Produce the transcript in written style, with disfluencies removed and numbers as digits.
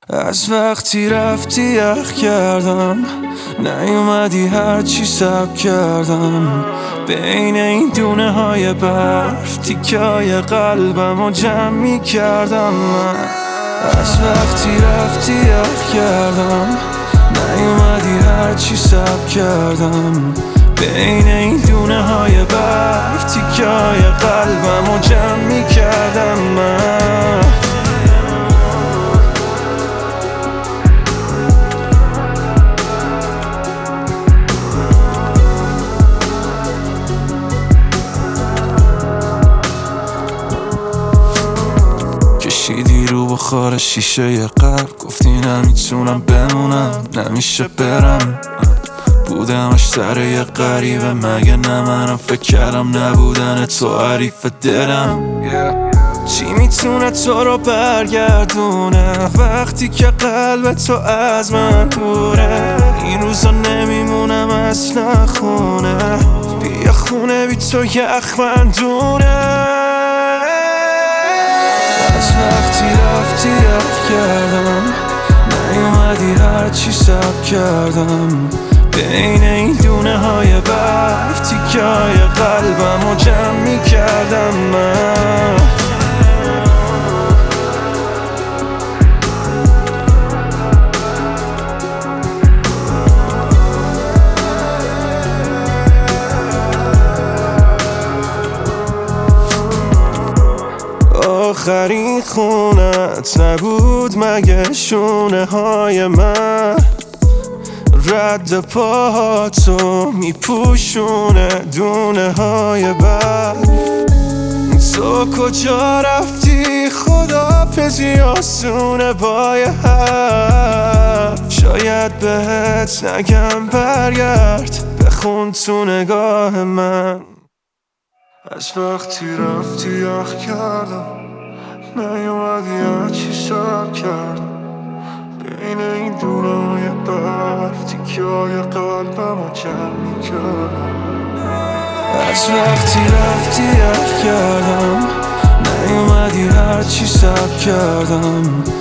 از وقتی رفتی یخ کردم، نیومدی هرچی سب کردم. بین این دونه های برف تیکه های قلبم رو جمع می کردم. من از وقتی رفتی یخ کردم، نیومدی هرچی سب کردم. بین این دونه های برف تیکه های قلبم رو جمع می کردم. من کشیدی رو بخار شیشه ی قلب، گفتی نمیتونم بمونم، نمیشه برم. بودمش سر یه غریبه، مگه نه منم فکر کردم نبودن تو حریف دلم. چی میتونه تو رو برگردونه وقتی که قلب تو از من دوره؟ این روزا نمیمونم اصلا خونه، بیا خونه بی تو یخ من دونه. از وقتی رفتی یخ کردم، نیومدی هرچی سب کردم. بین این دونه های برف تیکه های قلبم رو جمع می کردم. من آخرین خونت نبود مگه شونه های من؟ رد پاهاتو میپوشونه دونه های برف. تو کجا رفتی؟ خداحافظی آسونه با یه حرف. شاید بهت نگم برگرد، بخون تو نگاه من. از وقتی رفتی یخ کردم، نیومدی هرچی سر کردم. بین این دونای برف تیکه های قلبم رو جمع می کردم. از وقتی رفتی یخ کردم، نیومدی هرچی سب کردم.